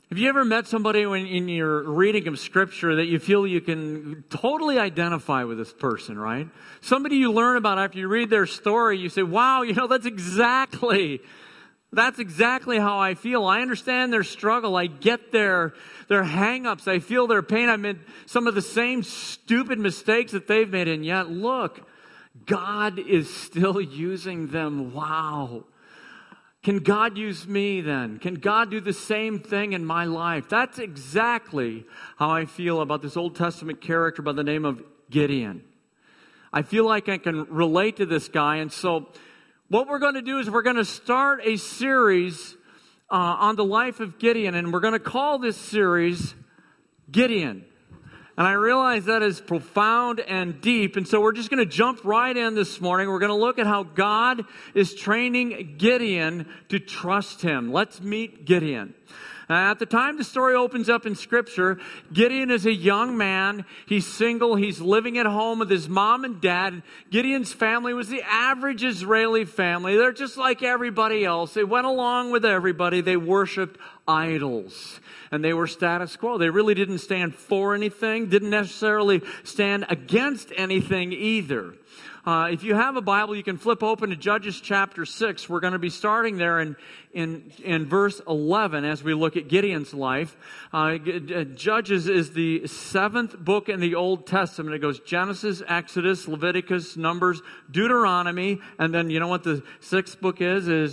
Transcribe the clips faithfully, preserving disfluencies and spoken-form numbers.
Have you ever met somebody when in your reading of Scripture that you feel you can totally identify with this person, right? Somebody you learn about after you read their story, you say, wow, you know, that's exactly, that's exactly how I feel. I understand their struggle. I get their, their hang-ups. I feel their pain. I made some of the same stupid mistakes that they've made. And yet, look, God is still using them. Wow. Can God use me then? Can God do the same thing in my life? That's exactly how I feel about this Old Testament character by the name of Gideon. I feel like I can relate to this guy. And so what we're going to do is we're going to start a series uh, on the life of Gideon. And we're going to call this series Gideon. And I realize that is profound and deep. And so we're just going to jump right in this morning. We're going to look at how God is training Gideon to trust Him. Let's meet Gideon. Uh, at the time the story opens up in Scripture, Gideon is a young man. He's single. He's living at home with his mom and dad. Gideon's family was the average Israeli family. They're just like everybody else. They went along with everybody. They worshiped idols. And they were status quo. They really didn't stand for anything, didn't necessarily stand against anything either. Uh, if you have a Bible, you can flip open to Judges chapter six. We're going to be starting there in, in, in verse eleven as we look at Gideon's life. Uh, Judges is the seventh book in the Old Testament. It goes Genesis, Exodus, Leviticus, Numbers, Deuteronomy, and then you know what the sixth book is? Is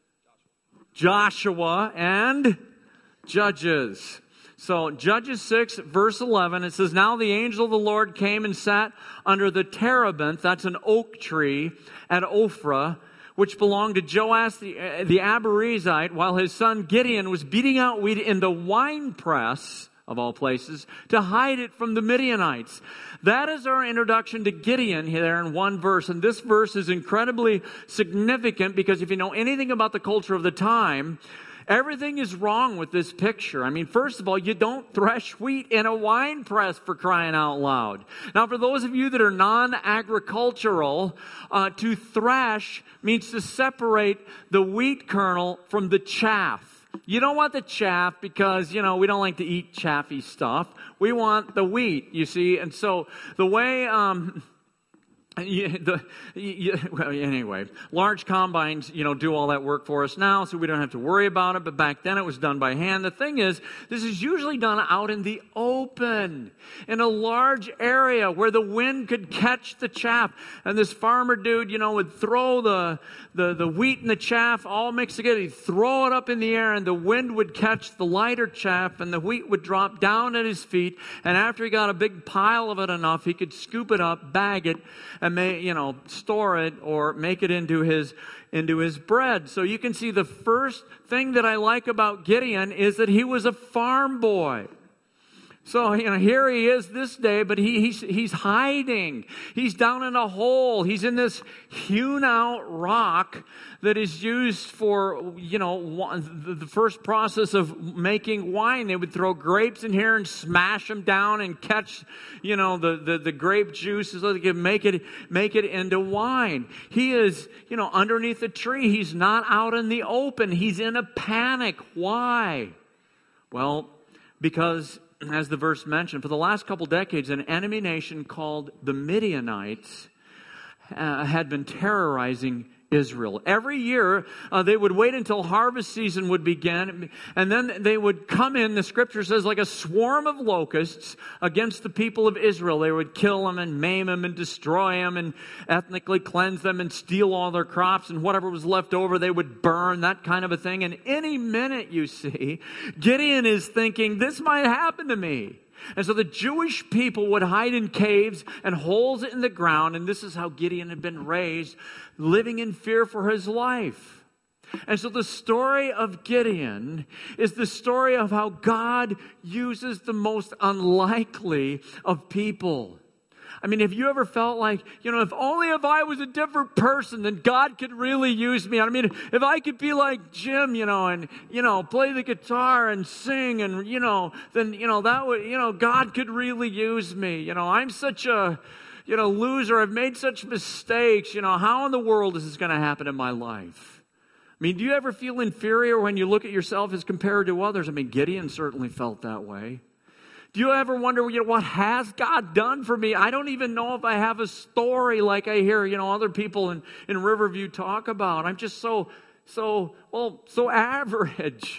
Joshua and Judges. So Judges six, verse eleven, it says, Now the angel of the Lord came and sat under the terebinth, that's an oak tree, at Ophrah, which belonged to Joash the, uh, the Abiezrite, while his son Gideon was beating out wheat in the winepress, of all places, to hide it from the Midianites. That is our introduction to Gideon here in one verse. And this verse is incredibly significant because if you know anything about the culture of the time, everything is wrong with this picture. I mean, first of all, you don't thresh wheat in a wine press, for crying out loud. Now, for those of you that are non-agricultural, uh, to thresh means to separate the wheat kernel from the chaff. You don't want the chaff because, you know, we don't like to eat chaffy stuff. We want the wheat, you see. And so the way... Um, You, the, you, well, anyway, large combines, you know, do all that work for us now, so we don't have to worry about it. But back then it was done by hand. The thing is, this is usually done out in the open, in a large area where the wind could catch the chaff. And this farmer dude, you know, would throw the, the, the wheat and the chaff all mixed together. He'd throw it up in the air, and the wind would catch the lighter chaff, and the wheat would drop down at his feet. And after he got a big pile of it enough, he could scoop it up, bag it, and may, you know, store it or make it into his into his bread. So you can see the first thing that I like about Gideon is that he was a farm boy. So, you know, here he is this day, but he, he's, he's hiding. He's down in a hole. He's in this hewn out rock that is used for, you know, the first process of making wine. They would throw grapes in here and smash them down and catch, you know, the, the, the grape juices so they could make it, make it into wine. He is, you know, underneath a tree. He's not out in the open. He's in a panic. Why? Well, because, as the verse mentioned, for the last couple decades, an enemy nation called the Midianites uh, had been terrorizing Israel. Every year, uh, they would wait until harvest season would begin, and then they would come in, the scripture says, like a swarm of locusts against the people of Israel. They would kill them and maim them and destroy them and ethnically cleanse them and steal all their crops, and whatever was left over, they would burn, that kind of a thing. And any minute, you see, Gideon is thinking, this might happen to me. And so the Jewish people would hide in caves and holes in the ground. And this is how Gideon had been raised, living in fear for his life. And so the story of Gideon is the story of how God uses the most unlikely of people. I mean, have you ever felt like, you know, if only if I was a different person, then God could really use me. I mean, if I could be like Jim, you know, and, you know, play the guitar and sing and, you know, then, you know, that would, you know, God could really use me. You know, I'm such a, you know, loser. I've made such mistakes. You know, how in the world is this going to happen in my life? I mean, do you ever feel inferior when you look at yourself as compared to others? I mean, Gideon certainly felt that way. Do you ever wonder, you know, what has God done for me? I don't even know if I have a story like I hear, you know, other people in, in Riverview talk about. I'm just so, so, well, so average.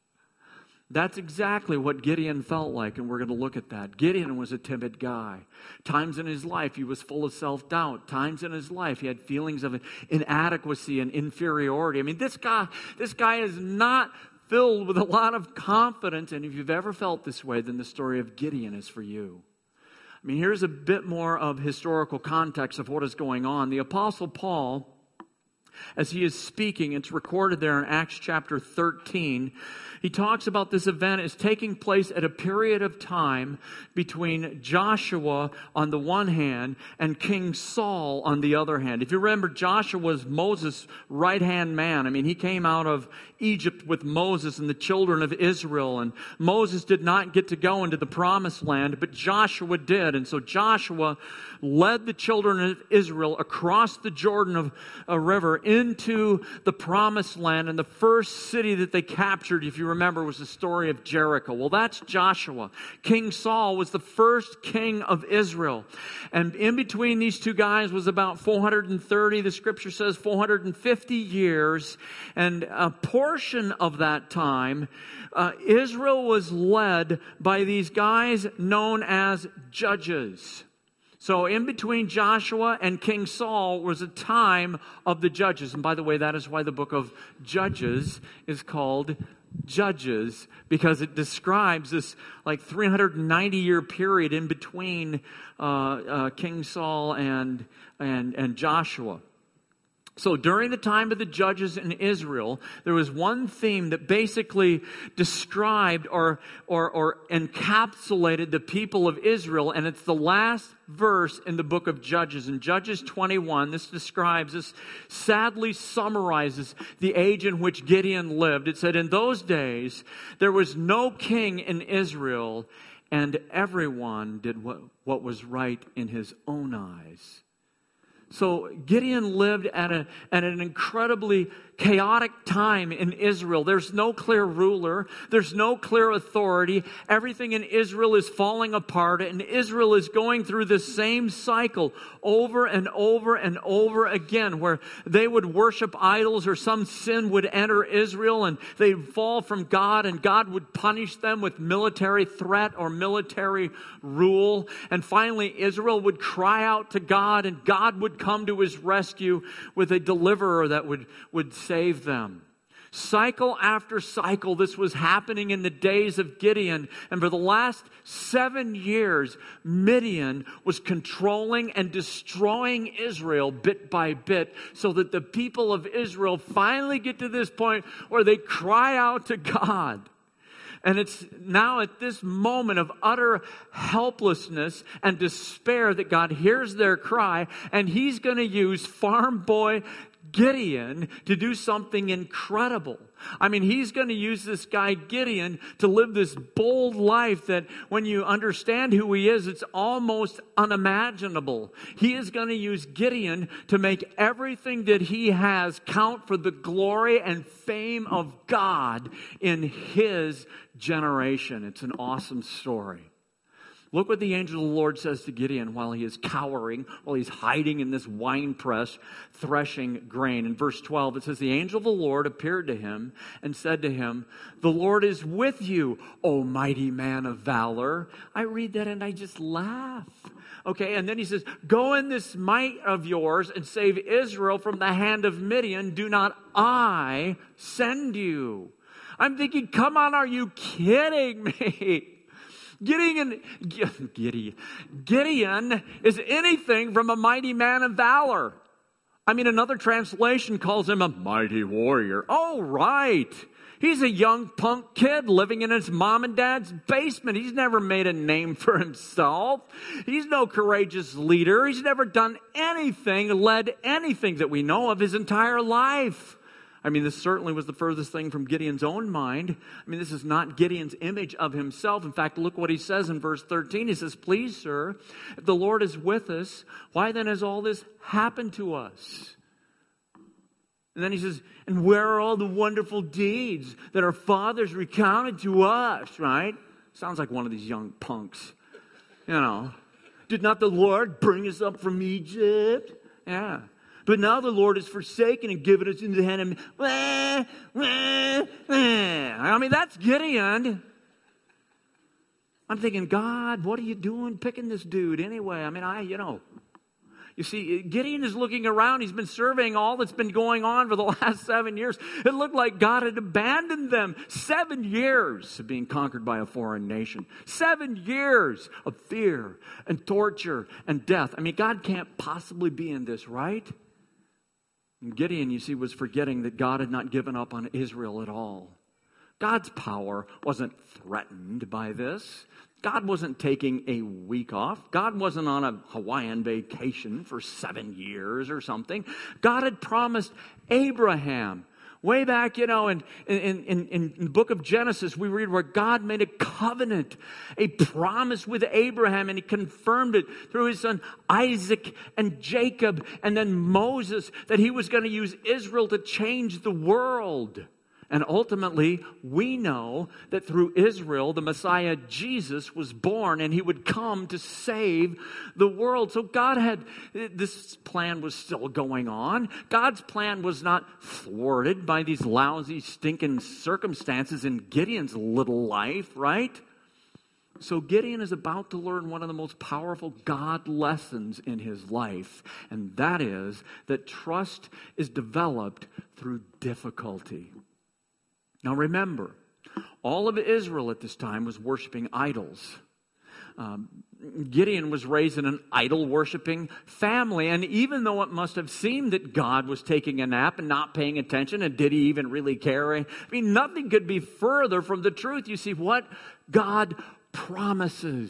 That's exactly what Gideon felt like, and we're going to look at that. Gideon was a timid guy. Times in his life, he was full of self-doubt. Times in his life, he had feelings of inadequacy and inferiority. I mean, this guy, this guy is not filled with a lot of confidence, and if you've ever felt this way, then the story of Gideon is for you. I mean, here's a bit more of historical context of what is going on. The Apostle Paul, as he is speaking, it's recorded there in Acts chapter thirteen, he talks about this event as taking place at a period of time between Joshua on the one hand and King Saul on the other hand. If you remember, Joshua was Moses' right-hand man. I mean, he came out of Egypt with Moses and the children of Israel, and Moses did not get to go into the promised land, but Joshua did. And so Joshua led the children of Israel across the Jordan of a river into the promised land, and the first city that they captured, if you remember, was the story of Jericho. Well, that's Joshua. King Saul was the first king of Israel, and in between these two guys was about four hundred thirty, the scripture says four hundred fifty years, and a portion of that time uh, Israel was led by these guys known as judges. So in between Joshua and King Saul was a time of the judges. And by the way, that is why the book of Judges is called Judges, because it describes this like three hundred ninety year period in between uh, uh, King Saul and, and, and Joshua. So during the time of the judges in Israel, there was one theme that basically described or, or, or encapsulated the people of Israel, and it's the last verse in the book of Judges. In Judges twenty-one, this describes, this sadly summarizes the age in which Gideon lived. It said, in those days, there was no king in Israel, and everyone did what, what was right in his own eyes. So Gideon lived at, a, at an incredibly chaotic time in Israel. There's no clear ruler. There's no clear authority. Everything in Israel is falling apart, and Israel is going through the same cycle over and over and over again, where they would worship idols or some sin would enter Israel and they'd fall from God, and God would punish them with military threat or military rule. And finally, Israel would cry out to God, and God would come to his rescue with a deliverer that would, would save them. Cycle after cycle, this was happening in the days of Gideon. And for the last seven years, Midian was controlling and destroying Israel bit by bit, so that the people of Israel finally get to this point where they cry out to God. And it's now at this moment of utter helplessness and despair that God hears their cry, and he's going to use farm boy Gideon to do something incredible. I mean, he's going to use this guy Gideon to live this bold life that when you understand who he is, it's almost unimaginable. He is going to use Gideon to make everything that he has count for the glory and fame of God in his generation. It's an awesome story. Look what the angel of the Lord says to Gideon while he is cowering, while he's hiding in this wine press, threshing grain. In verse twelve, it says, the angel of the Lord appeared to him and said to him, the Lord is with you, O mighty man of valor. I read that and I just laugh. Okay, and then he says, go in this might of yours and save Israel from the hand of Midian. Do not I send you? I'm thinking, come on, are you kidding me? Gideon, Gideon, Gideon is anything from a mighty man of valor. I mean, another translation calls him a mighty warrior. Oh, right. He's a young punk kid living in his mom and dad's basement. He's never made a name for himself. He's no courageous leader. He's never done anything, led anything that we know of his entire life. I mean, this certainly was the furthest thing from Gideon's own mind. I mean, this is not Gideon's image of himself. In fact, look what he says in verse thirteen. He says, please, sir, if the Lord is with us, why then has all this happened to us? And then he says, and where are all the wonderful deeds that our fathers recounted to us, right? Sounds like one of these young punks, you know. Did not the Lord bring us up from Egypt? Yeah. But now the Lord has forsaken and given us into the hand of... Wah, wah, wah. I mean, that's Gideon. I'm thinking, God, what are you doing picking this dude anyway? I mean, I, you know... You see, Gideon is looking around. He's been surveying all that's been going on for the last seven years. It looked like God had abandoned them. Seven years of being conquered by a foreign nation. Seven years of fear and torture and death. I mean, God can't possibly be in this, right? And Gideon, you see, was forgetting that God had not given up on Israel at all. God's power wasn't threatened by this. God wasn't taking a week off. God wasn't on a Hawaiian vacation for seven years or something. God had promised Abraham. Way back, you know, in, in, in, in the book of Genesis, we read where God made a covenant, a promise with Abraham, and he confirmed it through his son Isaac and Jacob, and then Moses, that he was going to use Israel to change the world. And ultimately, we know that through Israel, the Messiah Jesus was born and he would come to save the world. So God had, this plan was still going on. God's plan was not thwarted by these lousy, stinking circumstances in Gideon's little life, right? So Gideon is about to learn one of the most powerful God lessons in his life. And that is that trust is developed through difficulty. Now remember, all of Israel at this time was worshiping idols. Um, Gideon was raised in an idol-worshiping family, and even though it must have seemed that God was taking a nap and not paying attention, and did he even really care? I mean, nothing could be further from the truth. You see, what God promises,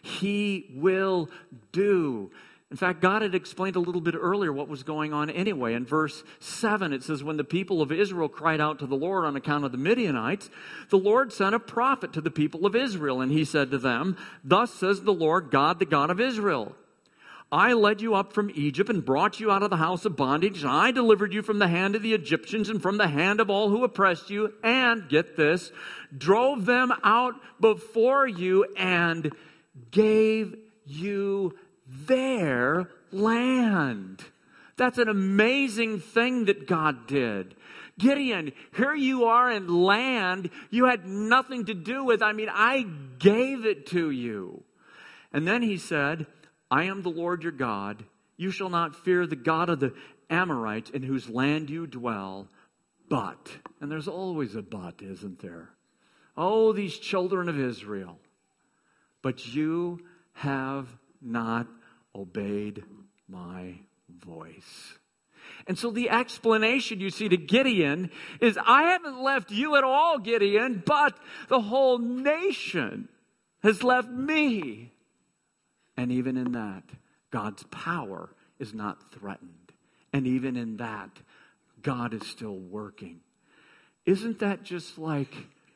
he will do. In fact, God had explained a little bit earlier what was going on anyway. In verse seven, it says, when the people of Israel cried out to the Lord on account of the Midianites, the Lord sent a prophet to the people of Israel. And he said to them, thus says the Lord God, the God of Israel, I led you up from Egypt and brought you out of the house of bondage. And I delivered you from the hand of the Egyptians and from the hand of all who oppressed you. And, get this, drove them out before you and gave you their land. That's an amazing thing that God did. Gideon, here you are in land you had nothing to do with. I mean, I gave it to you. And then he said, I am the Lord your God. You shall not fear the God of the Amorites in whose land you dwell. But, and there's always a but, isn't there? Oh, these children of Israel. But you have not obeyed my voice. And so the explanation you see to Gideon is, I haven't left you at all, Gideon, but the whole nation has left me. And even in that, God's power is not threatened. And even in that, God is still working. Isn't that just like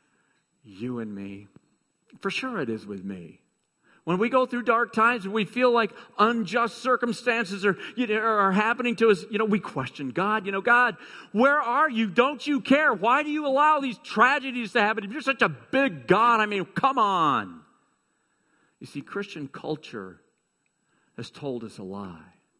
you and me? For sure it is with me. When we go through dark times and we feel like unjust circumstances are, you know, are happening to us, you know, we question God. You know, God, where are you? Don't you care? Why do you allow these tragedies to happen? If you're such a big God, I mean, come on. You see, Christian culture has told us a lie.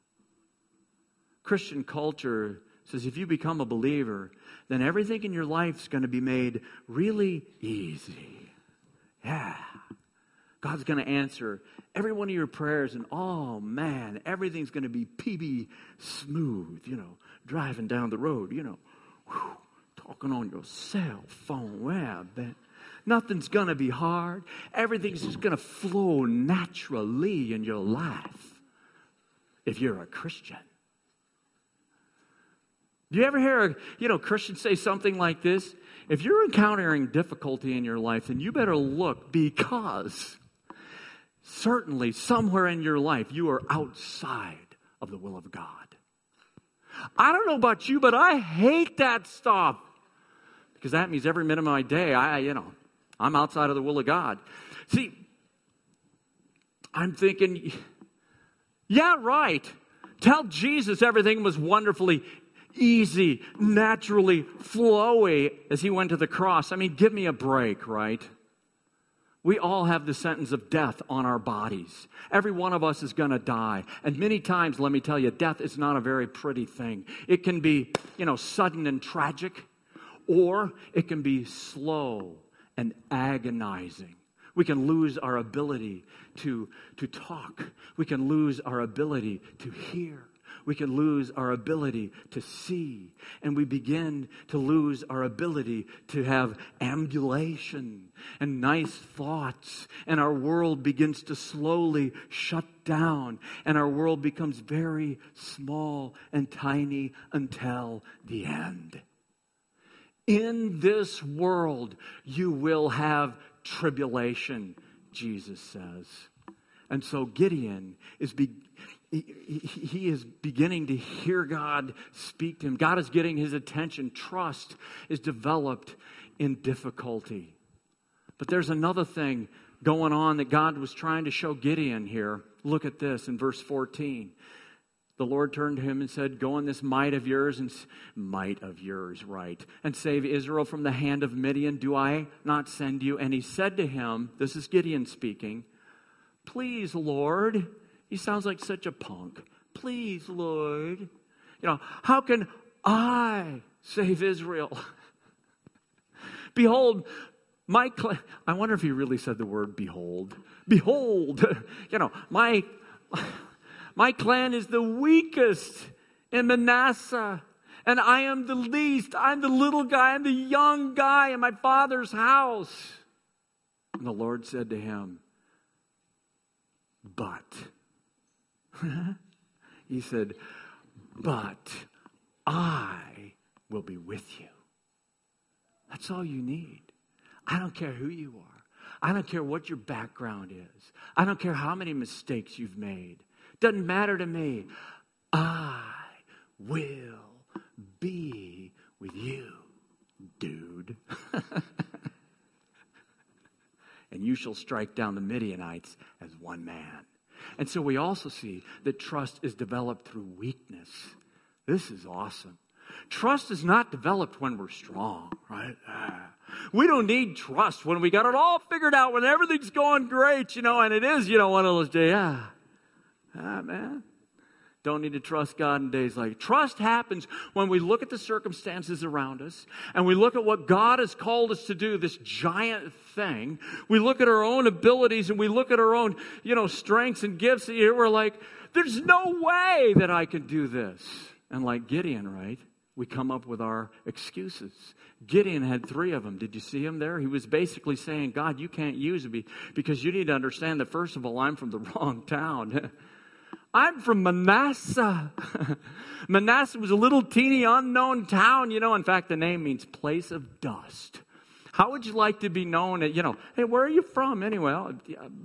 Christian culture says if you become a believer, then everything in your life is going to be made really easy. Yeah. God's going to answer every one of your prayers, and oh man, everything's going to be P B smooth, you know, driving down the road, you know, whew, talking on your cell phone. Well, man, nothing's going to be hard. Everything's just going to flow naturally in your life if you're a Christian. Do you ever hear, you know, Christians say something like this? If you're encountering difficulty in your life, then you better look, because certainly somewhere in your life you are outside of the will of God. I don't know about you, but I hate that stuff, because that means every minute of my day, I, you know, I'm outside of the will of God. See, I'm thinking, yeah, right. Tell Jesus everything was wonderfully easy, naturally flowy as he went to the cross. I mean, give me a break, right? We all have the sentence of death on our bodies. Every one of us is going to die. And many times, let me tell you, death is not a very pretty thing. It can be, you know, sudden and tragic, or it can be slow and agonizing. We can lose our ability to, to talk. We can lose our ability to hear. We can lose our ability to see. And we begin to lose our ability to have ambulation and nice thoughts. And our world begins to slowly shut down. And our world becomes very small and tiny until the end. In this world, you will have tribulation, Jesus says. And so Gideon is be, he, he is beginning to hear God speak to him. God is getting his attention. Trust is developed in difficulty. But there's another thing going on that God was trying to show Gideon here. Look at this in verse fourteen. The Lord turned to him and said, go in this might of yours, and might of yours, right, and save Israel from the hand of Midian. Do I not send you? And he said to him, this is Gideon speaking, please, Lord. He sounds like such a punk. Please, Lord. You know, how can I save Israel? Behold, my clan. I wonder if he really said the word behold. Behold, you know, my... My clan is the weakest in Manasseh, and I am the least. I'm the little guy. I'm the young guy in my father's house. And the Lord said to him, but, he said, but I will be with you. That's all you need. I don't care who you are. I don't care what your background is. I don't care how many mistakes you've made. Doesn't matter to me. I will be with you, dude. And you shall strike down the Midianites as one man. And so we also see that trust is developed through weakness. This is awesome. Trust is not developed when we're strong, right? Ah. We don't need trust when we got it all figured out, when everything's going great, you know, and it is, you know, one of those days, yeah. Ah, man. Don't need to trust God in days like trust happens when we look at the circumstances around us and we look at what God has called us to do, this giant thing. We look at our own abilities and we look at our own, you know, strengths and gifts. And we're like, there's no way that I can do this. And like Gideon, right? We come up with our excuses. Gideon had three of them. Did you see him there? He was basically saying, God, you can't use me because you need to understand that, first of all, I'm from the wrong town. I'm from Manasseh. Manasseh was a little teeny unknown town, you know. In fact, the name means place of dust. How would you like to be known at, you know, hey, where are you from anyway? Uh,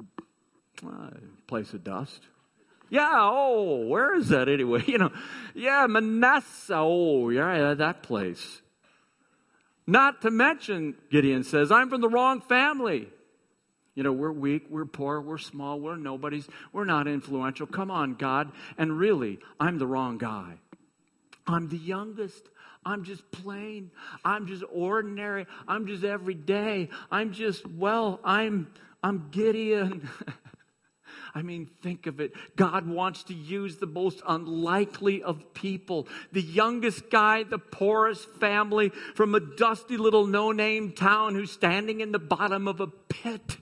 place of dust. Yeah, oh, where is that anyway? You know, yeah, Manasseh. Oh, yeah, that place. Not to mention, Gideon says, I'm from the wrong family. You know, we're weak, we're poor, we're small, we're nobodies, we're not influential. Come on, God. And really, I'm the wrong guy. I'm the youngest. I'm just plain. I'm just ordinary. I'm just everyday. I'm just, well, I'm, I'm Gideon. I mean, think of it. God wants to use the most unlikely of people. The youngest guy, the poorest family from a dusty little no-name town who's standing in the bottom of a pit.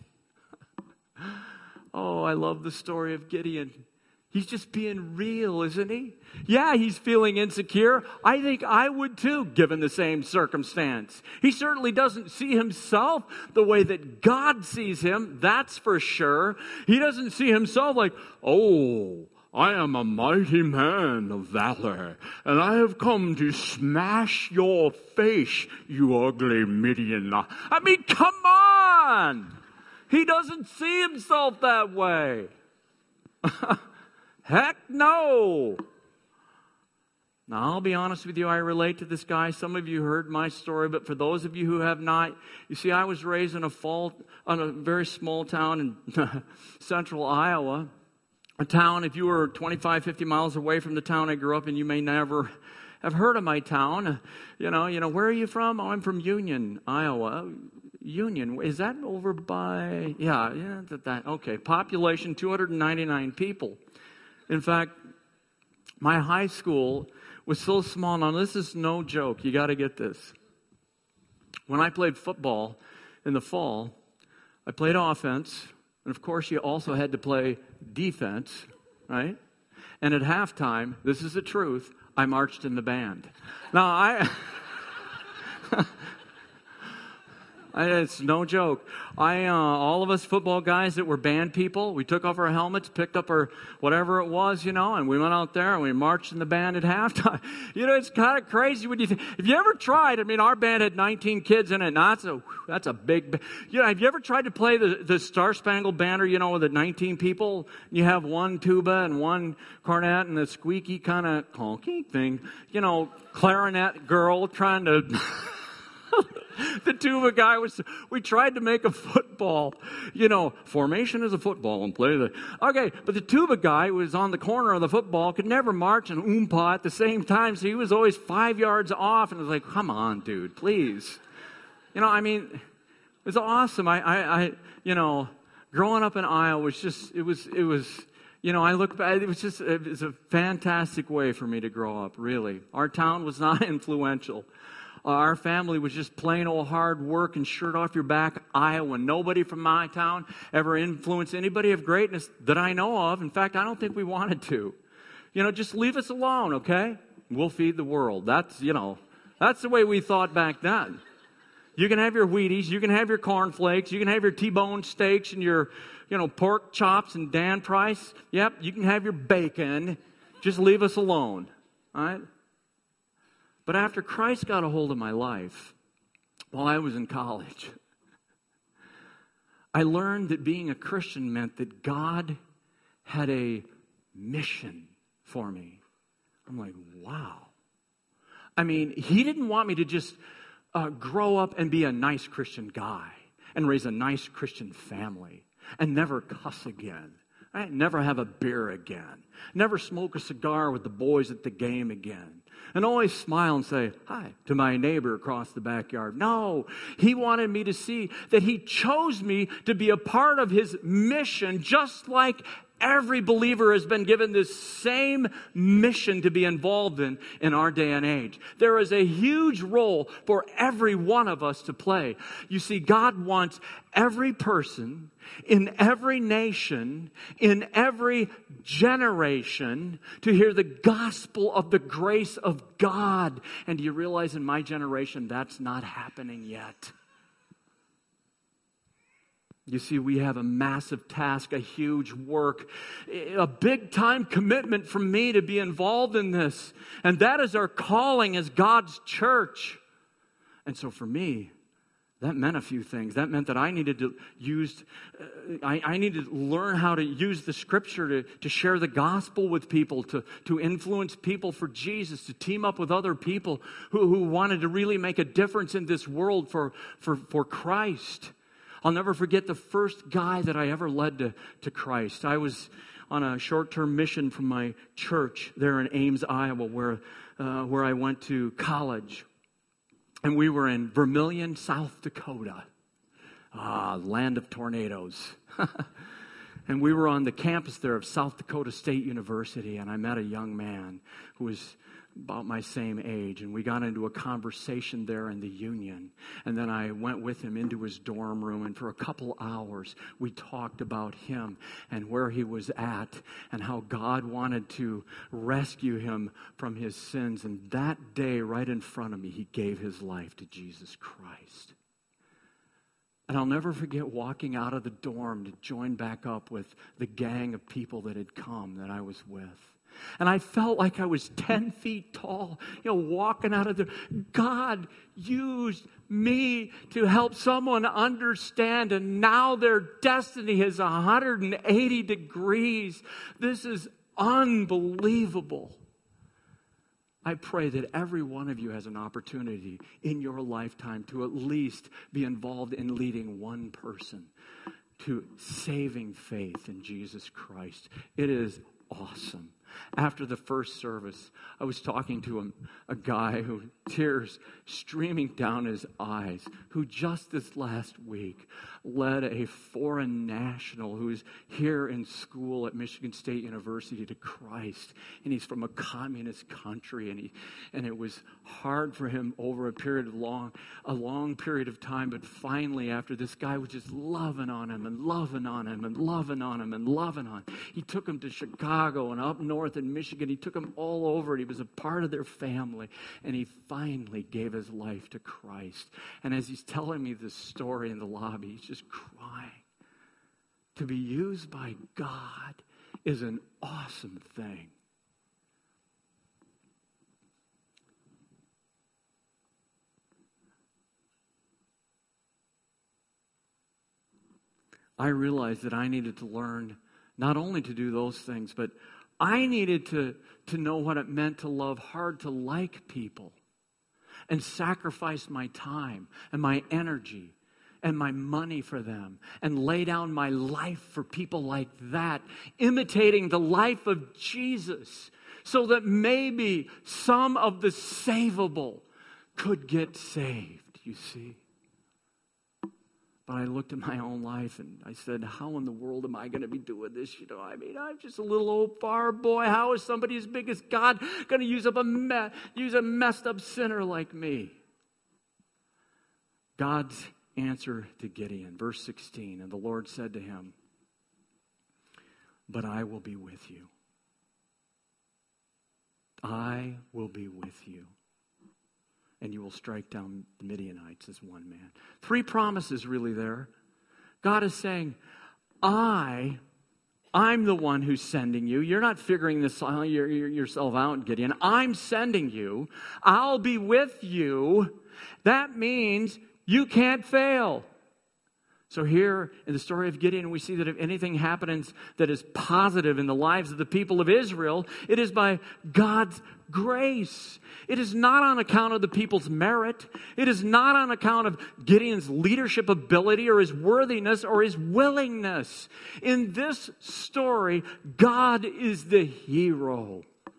Oh, I love the story of Gideon. He's just being real, isn't he? Yeah, he's feeling insecure. I think I would too, given the same circumstance. He certainly doesn't see himself the way that God sees him, that's for sure. He doesn't see himself like, oh, I am a mighty man of valor, and I have come to smash your face, you ugly Midian. I mean, come on! He doesn't see himself that way. Heck no. Now, I'll be honest with you, I relate to this guy. Some of you heard my story, but for those of you who have not, you see, I was raised in a, fall, in a very small town in central Iowa. A town, if you were twenty-five, fifty miles away from the town I grew up in, you may never have heard of my town. You know, you know, where are you from? Oh, I'm from Union, Iowa. Union, is that over by, yeah, yeah, that, that okay. Population, two hundred ninety-nine people. In fact, my high school was so small. Now, this is no joke. You got to get this. When I played football in the fall, I played offense. And, of course, you also had to play defense, right? And at halftime, this is the truth, I marched in the band. Now, I... It's no joke. I, uh, all of us football guys that were band people, we took off our helmets, picked up our whatever it was, you know, and we went out there and we marched in the band at halftime. You know, it's kind of crazy when you think. Have you ever tried? I mean, our band had nineteen kids in it. And that's a that's a big. You know, have you ever tried to play the the Star Spangled Banner? You know, with the nineteen people, you have one tuba and one cornet and a squeaky kind of honky thing. You know, clarinet girl trying to. The tuba guy was, we tried to make a football, you know, formation is a football and play the, okay, but the tuba guy was on the corner of the football, could never march and oompa at the same time, so he was always five yards off, and it was like, come on, dude, please. You know, I mean, it was awesome. I, I, I you know, growing up in Iowa was just, it was, it was, you know, I look back, it was just, it was a fantastic way for me to grow up, really. Our town was not influential. Our family was just plain old hard work and shirt off your back Iowa. Nobody from my town ever influenced anybody of greatness that I know of. In fact, I don't think we wanted to. You know, just leave us alone, okay? We'll feed the world. That's, you know, that's the way we thought back then. You can have your Wheaties, you can have your cornflakes, you can have your T-bone steaks and your, you know, pork chops and Dan Price. Yep, you can have your bacon. Just leave us alone, all right? But after Christ got a hold of my life, while I was in college, I learned that being a Christian meant that God had a mission for me. I'm like, wow. I mean, He didn't want me to just uh, grow up and be a nice Christian guy and raise a nice Christian family and never cuss again. Right? Never have a beer again. Never smoke a cigar with the boys at the game again. And always smile and say, hi, to my neighbor across the backyard. No, He wanted me to see that He chose me to be a part of His mission, just like every believer has been given this same mission to be involved in in our day and age. There is a huge role for every one of us to play. You see, God wants every person in every nation, in every generation, to hear the gospel of the grace of God. And do you realize in my generation that's not happening yet? You see, we have a massive task, a huge work, a big-time commitment from me to be involved in this. And that is our calling as God's church. And so for me, that meant a few things. That meant that I needed to use, uh, I, I needed to learn how to use the Scripture to, to share the gospel with people, to, to influence people for Jesus, to team up with other people who, who wanted to really make a difference in this world for, for, for Christ. I'll never forget the first guy that I ever led to, to Christ. I was on a short-term mission from my church there in Ames, Iowa, where, uh, where I went to college. And we were in Vermilion, South Dakota. Ah, land of tornadoes. And we were on the campus there of South Dakota State University, and I met a young man who was about my same age, and we got into a conversation there in the Union. And then I went with him into his dorm room, and for a couple hours we talked about him and where he was at and how God wanted to rescue him from his sins. And that day, right in front of me, he gave his life to Jesus Christ. And I'll never forget walking out of the dorm to join back up with the gang of people that had come that I was with. And I felt like I was ten feet tall, you know, walking out of there. God used me to help someone understand, and now their destiny is one hundred eighty degrees. This is unbelievable. I pray that every one of you has an opportunity in your lifetime to at least be involved in leading one person to saving faith in Jesus Christ. It is awesome. after the first service, I was talking to a, a guy who, tears streaming down his eyes, who just this last week led a foreign national who's here in school at Michigan State University to Christ. And he's from a communist country, and he and it was hard for him over a period of long, a long period of time. But finally, after this guy was just loving on him and loving on him and loving on him and loving on him, he took him to Chicago and up north in Michigan. He took him all over, and he was a part of their family. And he finally gave his life to Christ. And as he's telling me this story in the lobby, he's just crying. To be used by God is an awesome thing. I realized that I needed to learn not only to do those things, but I needed to, to know what it meant to love hard, to like people, and sacrifice my time and my energy and my money for them, and lay down my life for people like that, imitating the life of Jesus, so that maybe some of the savable could get saved, you see. But I looked at my own life and I said, how in the world am I going to be doing this? You know, I mean, I'm just a little old farm boy. How is somebody as big as God going to use up a me- use a messed up sinner like me? God's answer to Gideon, verse sixteen, and the Lord said to him, but I will be with you. I will be with you. And you will strike down the Midianites as one man. Three promises really there. God is saying, I, I'm the one who's sending you. You're not figuring this yourself out, Gideon. I'm sending you. I'll be with you. That means you can't fail. So here in the story of Gideon, we see that if anything happens that is positive in the lives of the people of Israel, it is by God's grace. It is not on account of the people's merit. It is not on account of Gideon's leadership ability or his worthiness or his willingness. In this story, God is the hero.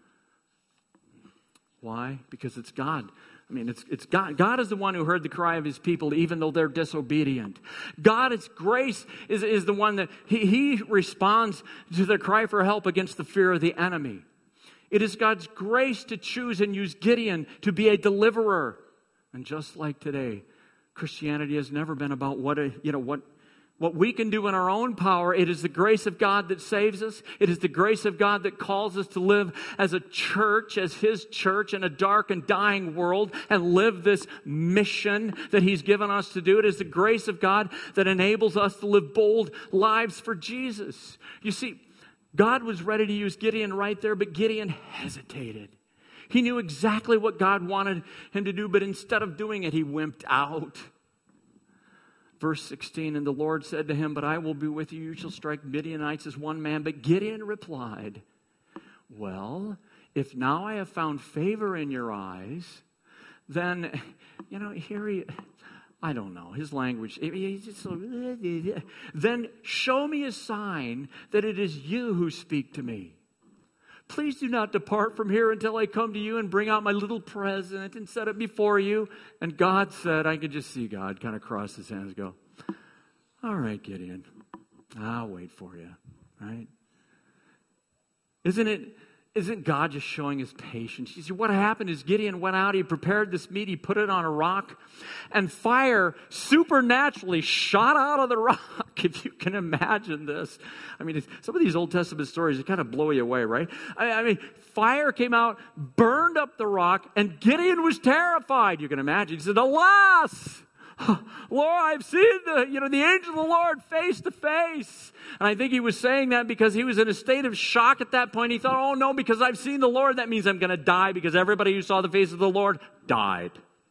Why? Because it's God. I mean, it's it's God. God is the one who heard the cry of his people, even though they're disobedient. God's grace is, is the one that he, he responds to their cry for help against the fear of the enemy. It is God's grace to choose and use Gideon to be a deliverer. And just like today, Christianity has never been about what a, you know what what we can do in our own power. It is the grace of God that saves us. It is the grace of God that calls us to live as a church, as his church in a dark and dying world, and live this mission that he's given us to do. It is the grace of God that enables us to live bold lives for Jesus. You see, God was ready to use Gideon right there, but Gideon hesitated. He knew exactly what God wanted him to do, but instead of doing it, he wimped out. Verse sixteen, and the Lord said to him, but I will be with you. You shall strike Midianites as one man. But Gideon replied, well, if now I have found favor in your eyes, then, you know, here he, I don't know, his language, he's just so, then show me a sign that it is you who speak to me. Please do not depart from here until I come to you and bring out my little present and set it before you. And God said, I could just see God kind of cross his hands and go, all right, Gideon, I'll wait for you, right? Isn't it, isn't God just showing his patience? You see, what happened is Gideon went out, he prepared this meat, he put it on a rock, and fire supernaturally shot out of the rock, if you can imagine this. I mean, some of these Old Testament stories, they kind of blow you away, right? I, I mean, fire came out, burned up the rock, and Gideon was terrified, you can imagine. He said, alas! Lord, I've seen the, you know, the angel of the Lord face to face. And I think he was saying that because he was in a state of shock at that point. He thought, oh no, because I've seen the Lord, that means I'm going to die, because everybody who saw the face of the Lord died.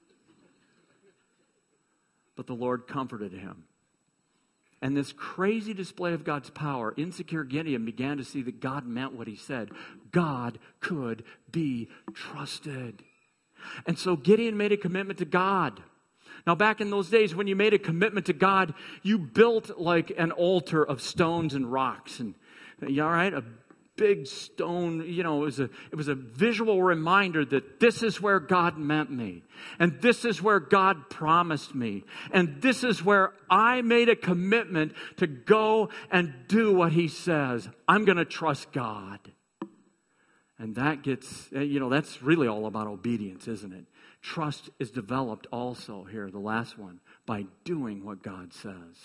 But the Lord comforted him. And this crazy display of God's power, insecure Gideon began to see that God meant what he said. God could be trusted. And so Gideon made a commitment to God. Now, back in those days, when you made a commitment to God, you built like an altar of stones and rocks. And, you all right? A, big stone, you know, it was a, it was a visual reminder that this is where God meant me. And this is where God promised me. And this is where I made a commitment to go and do what he says. I'm going to trust God. And that gets, you know, that's really all about obedience, isn't it? Trust is developed also here, the last one, by doing what God says.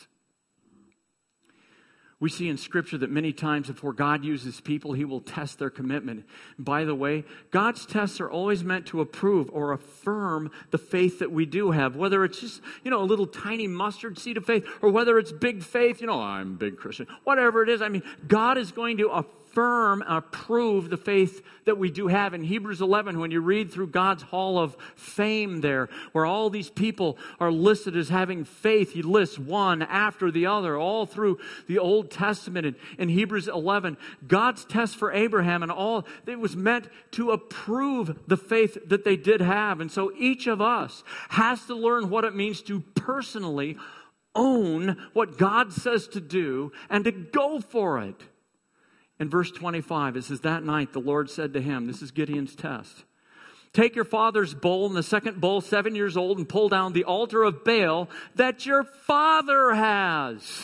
We see in Scripture that many times before God uses people, he will test their commitment. By the way, God's tests are always meant to approve or affirm the faith that we do have. Whether it's just, you know, a little tiny mustard seed of faith, or whether it's big faith, you know, I'm a big Christian. Whatever it is, I mean, God is going to affirm, approve the faith that we do have. In Hebrews eleven, when you read through God's hall of fame there, where all these people are listed as having faith, he lists one after the other, all through the Old Testament. And in Hebrews eleven, God's test for Abraham and all, it was meant to approve the faith that they did have. And so each of us has to learn what it means to personally own what God says to do and to go for it. In verse twenty-five, it says, that night the Lord said to him, this is Gideon's test, take your father's bull and the second bull, seven years old, and pull down the altar of Baal that your father has.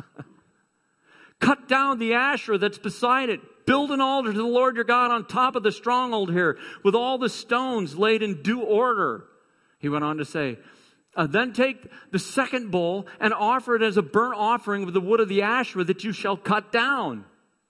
Cut down the Asherah that's beside it. Build an altar to the Lord your God on top of the stronghold here, with all the stones laid in due order. He went on to say, uh, then take the second bull and offer it as a burnt offering with the wood of the Asherah that you shall cut down.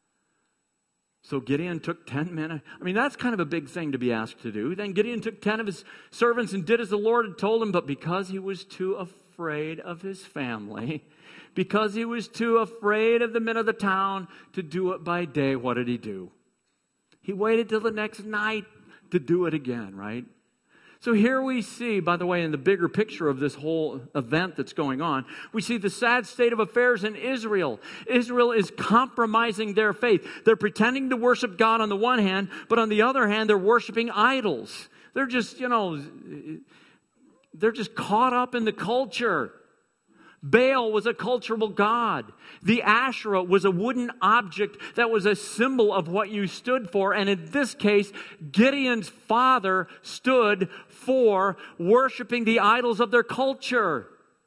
So Gideon took ten men. I mean, that's kind of a big thing to be asked to do. Then Gideon took ten of his servants and did as the Lord had told him. But because he was too afraid of his family, because he was too afraid of the men of the town to do it by day, what did he do? He waited till the next night to do it again, right? So here we see, by the way, in the bigger picture of this whole event that's going on, we see the sad state of affairs in Israel. Israel is compromising their faith. They're pretending to worship God on the one hand, but on the other hand, they're worshiping idols. They're just, you know, they're just caught up in the culture. Baal was a cultural god. The Asherah was a wooden object that was a symbol of what you stood for. And in this case, Gideon's father stood for worshiping the idols of their culture.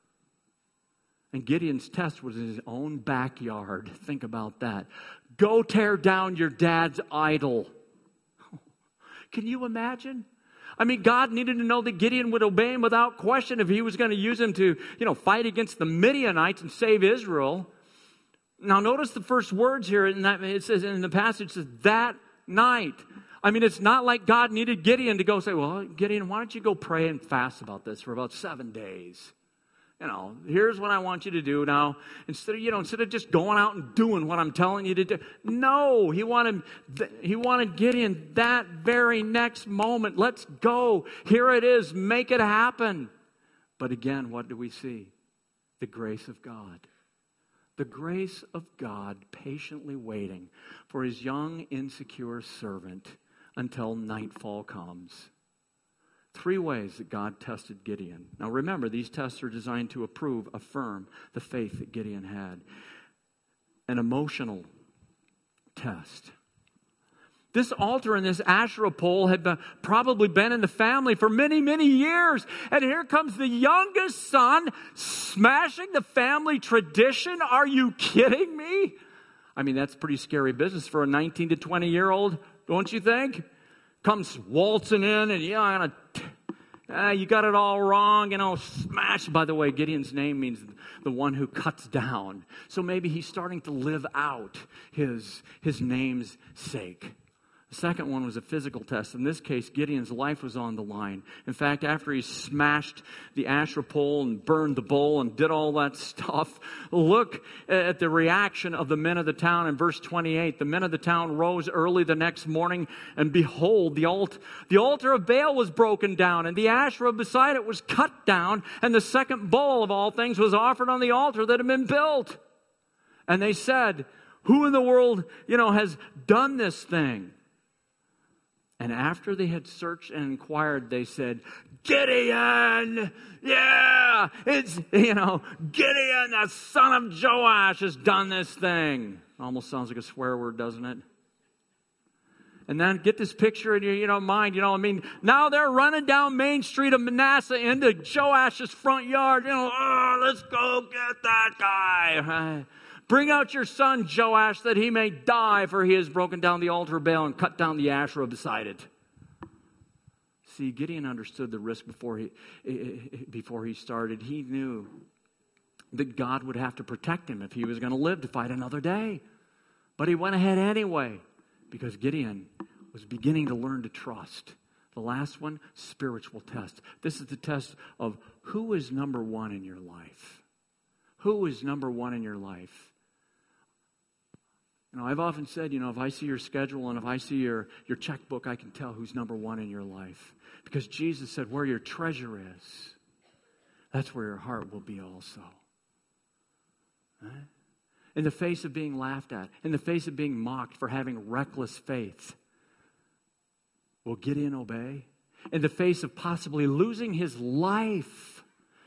And Gideon's test was in his own backyard. Think about that. Go tear down your dad's idol. Can you imagine? I mean, God needed to know that Gideon would obey him without question if he was going to use him to, you know, fight against the Midianites and save Israel. Now, notice the first words here. In that, it says in the passage, it says, that night. I mean, it's not like God needed Gideon to go say, well, Gideon, why don't you go pray and fast about this for about seven days? You know, here's what I want you to do now. Instead of, you know, instead of just going out and doing what I'm telling you to do. No, he wanted, he wanted Gideon that very next moment. Let's go. Here it is. Make it happen. But again, what do we see? The grace of God. The grace of God patiently waiting for his young, insecure servant until nightfall comes. Three ways that God tested Gideon. Now remember, these tests are designed to approve, affirm the faith that Gideon had. An emotional test. This altar and this Asherah pole had been, probably been in the family for many, many years. And here comes the youngest son smashing the family tradition. Are you kidding me? I mean, that's pretty scary business for a nineteen to twenty year old, don't you think? Comes waltzing in and, yeah, I'm gonna t- uh, you got it all wrong, you know, smash. By the way, Gideon's name means the one who cuts down. So maybe he's starting to live out his, his name's sake. The second one was a physical test. In this case, Gideon's life was on the line. In fact, after he smashed the Asherah pole and burned the bull and did all that stuff, look at the reaction of the men of the town in verse twenty-eight. The men of the town rose early the next morning, and behold, the, alt- the altar of Baal was broken down, and the Asherah beside it was cut down, and the second bull of all things was offered on the altar that had been built. And they said, who in the world, you know, has done this thing? And after they had searched and inquired, they said, Gideon! Yeah! It's, you know, Gideon, the son of Joash, has done this thing. Almost sounds like a swear word, doesn't it? And then get this picture in your, you know, mind, you know, I mean, now they're running down Main Street of Manasseh into Joash's front yard. You know, oh, let's go get that guy. Bring out your son, Joash, that he may die, for he has broken down the altar of Baal and cut down the Asherah beside it. See, Gideon understood the risk before he, before he started. He knew that God would have to protect him if he was going to live to fight another day. But he went ahead anyway, because Gideon was beginning to learn to trust. The last one, spiritual test. This is the test of who is number one in your life. Who is number one in your life? You know, I've often said, you know, if I see your schedule and if I see your, your checkbook, I can tell who's number one in your life. Because Jesus said, where your treasure is, that's where your heart will be also. Right? In the face of being laughed at, in the face of being mocked for having reckless faith, will Gideon obey? In the face of possibly losing his life,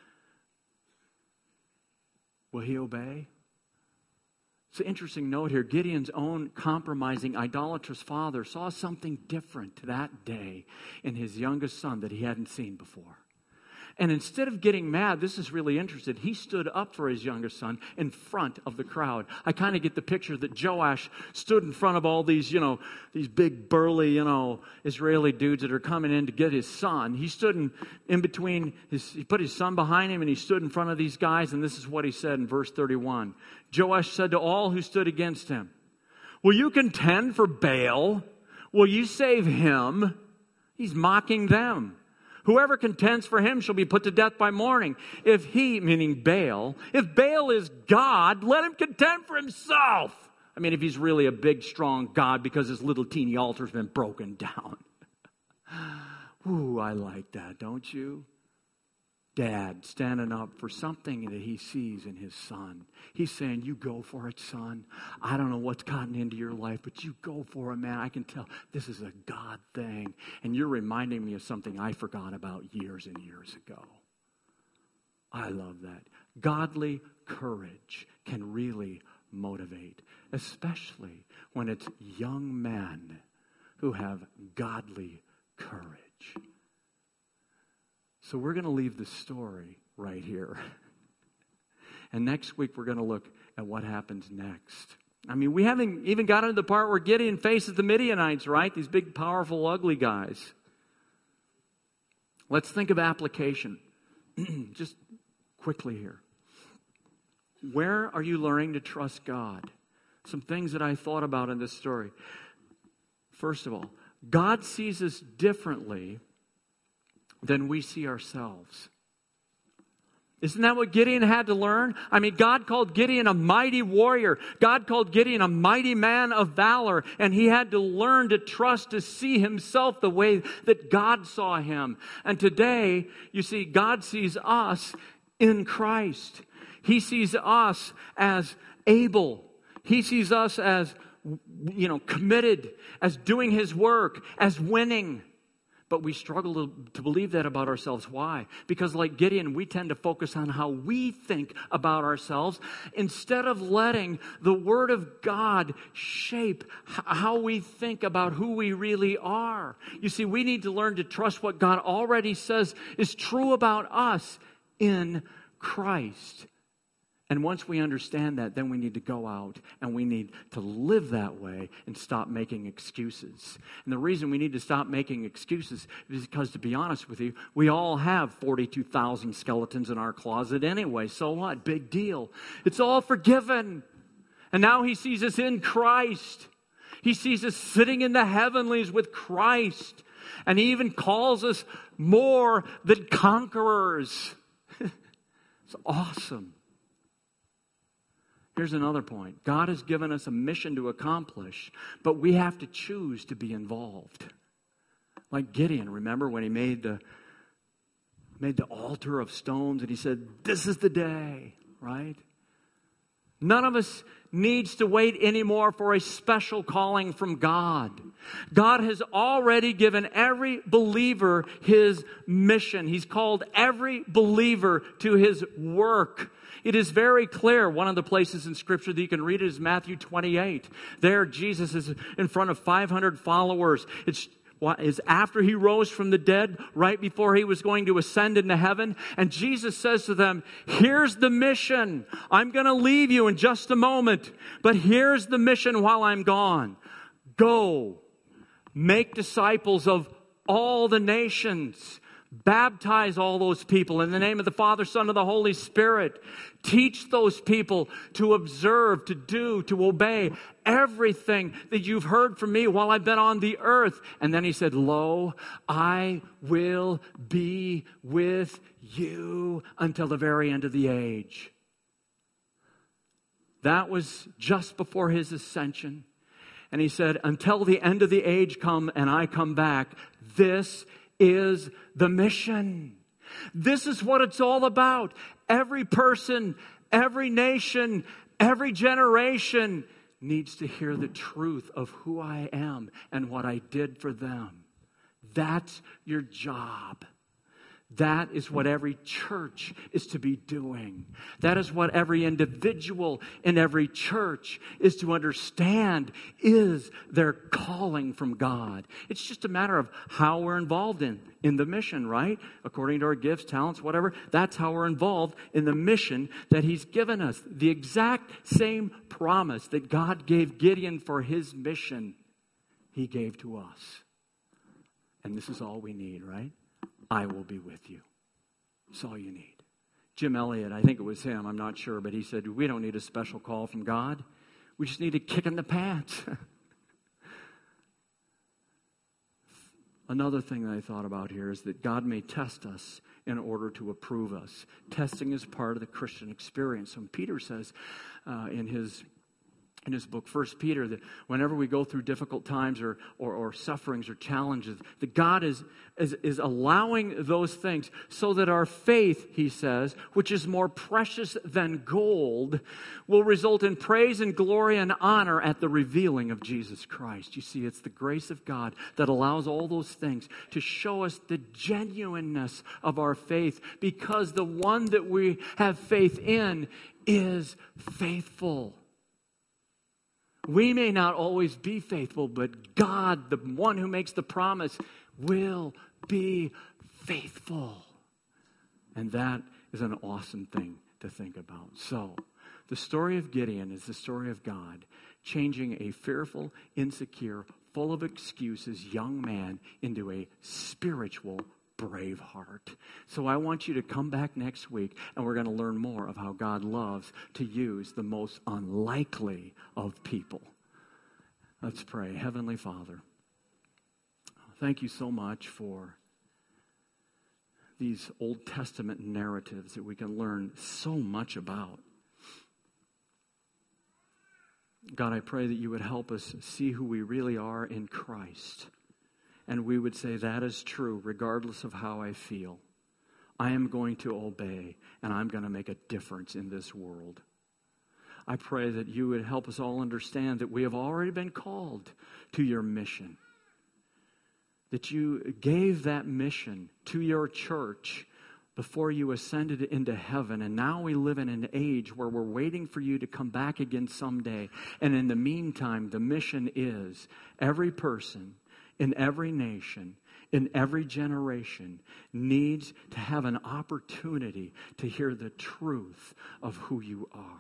will he obey? It's an interesting note here. Gideon's own compromising, idolatrous father saw something different that day in his youngest son that he hadn't seen before. And instead of getting mad, this is really interesting, he stood up for his youngest son in front of the crowd. I kind of get the picture that Joash stood in front of all these, you know, these big burly, you know, Israeli dudes that are coming in to get his son. He stood in, in between, his, he put his son behind him and he stood in front of these guys, and this is what he said in verse thirty-one. Joash said to all who stood against him, will you contend for Baal? Will you save him? He's mocking them. Whoever contends for him shall be put to death by morning. If he, meaning Baal, if Baal is God, let him contend for himself. I mean, if he's really a big, strong God because his little teeny altar's been broken down. Ooh, I like that, don't you? Dad standing up for something that he sees in his son. He's saying, you go for it, son. I don't know what's gotten into your life, but you go for it, man. I can tell this is a God thing. And you're reminding me of something I forgot about years and years ago. I love that. Godly courage can really motivate, especially when it's young men who have godly courage. So we're going to leave the story right here. And next week we're going to look at what happens next. I mean, we haven't even gotten to the part where Gideon faces the Midianites, right? These big, powerful, ugly guys. Let's think of application. Just quickly here. Where are you learning to trust God? Some things that I thought about in this story. First of all, God sees us differently than we see ourselves. Isn't that what Gideon had to learn? I mean, God called Gideon a mighty warrior. God called Gideon a mighty man of valor. And he had to learn to trust, to see himself the way that God saw him. And today, you see, God sees us in Christ. He sees us as able. He sees us as, you know, committed, as doing his work, as winning. But we struggle to, to believe that about ourselves. Why? Because like Gideon, we tend to focus on how we think about ourselves instead of letting the Word of God shape h- how we think about who we really are. You see, we need to learn to trust what God already says is true about us in Christ. And once we understand that, then we need to go out and we need to live that way and stop making excuses. And the reason we need to stop making excuses is because, to be honest with you, we all have forty-two thousand skeletons in our closet anyway. So what? Big deal. It's all forgiven. And now he sees us in Christ. He sees us sitting in the heavenlies with Christ. And he even calls us more than conquerors. It's awesome. Here's another point. God has given us a mission to accomplish, but we have to choose to be involved. Like Gideon, remember when he made the, made the altar of stones and he said, this is the day, right? None of us needs to wait anymore for a special calling from God. God has already given every believer his mission. He's called every believer to his work. It is very clear. One of the places in Scripture that you can read it is Matthew twenty-eight. There, Jesus is in front of five hundred followers. It's is after he rose from the dead, right before he was going to ascend into heaven. And Jesus says to them, here's the mission. I'm going to leave you in just a moment, but here's the mission while I'm gone. Go, make disciples of all the nations. Baptize all those people in the name of the Father, Son, and the Holy Spirit. Teach those people to observe, to do, to obey everything that you've heard from me while I've been on the earth. And then he said, lo, I will be with you until the very end of the age. That was just before his ascension. And he said, until the end of the age come and I come back, this is the mission. This is what it's all about. Every person, every nation, every generation needs to hear the truth of who I am and what I did for them. That's your job. That is what every church is to be doing. That is what every individual in every church is to understand is their calling from God. It's just a matter of how we're involved in, in the mission, right? According to our gifts, talents, whatever. That's how we're involved in the mission that He's given us. The exact same promise that God gave Gideon for his mission, He gave to us. And this is all we need, right? I will be with you. That's all you need. Jim Elliot, I think it was him, I'm not sure, but he said, we don't need a special call from God. We just need a kick in the pants. Another thing that I thought about here is that God may test us in order to approve us. Testing is part of the Christian experience. And Peter says uh, in his in his book, First Peter, that whenever we go through difficult times or, or, or sufferings or challenges, that God is, is, is allowing those things so that our faith, he says, which is more precious than gold, will result in praise and glory and honor at the revealing of Jesus Christ. You see, it's the grace of God that allows all those things to show us the genuineness of our faith, because the one that we have faith in is faithful. We may not always be faithful, but God, the one who makes the promise, will be faithful. And that is an awesome thing to think about. So, the story of Gideon is the story of God changing a fearful, insecure, full of excuses young man into a spiritual brave heart. So I want you to come back next week and we're going to learn more of how God loves to use the most unlikely of people. Let's pray. Heavenly Father, thank you so much for these Old Testament narratives that we can learn so much about. God, I pray that you would help us see who we really are in Christ. And we would say, that is true, regardless of how I feel. I am going to obey, and I'm going to make a difference in this world. I pray that you would help us all understand that we have already been called to your mission. That you gave that mission to your church before you ascended into heaven. And now we live in an age where we're waiting for you to come back again someday. And in the meantime, the mission is every person in every nation, in every generation, needs to have an opportunity to hear the truth of who you are.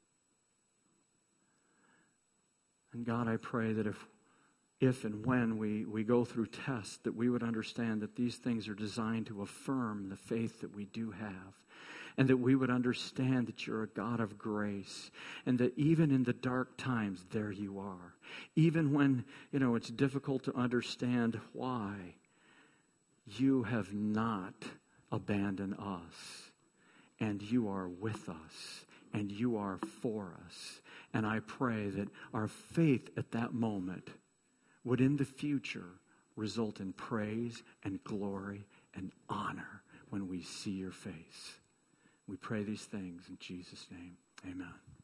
And God, I pray that if, if and when we, we go through tests, that we would understand that these things are designed to affirm the faith that we do have. And that we would understand that you're a God of grace. And that even in the dark times, there you are. Even when, you know, it's difficult to understand why, you have not abandoned us. And you are with us. And you are for us. And I pray that our faith at that moment would in the future result in praise and glory and honor when we see your face. We pray these things in Jesus' name. Amen.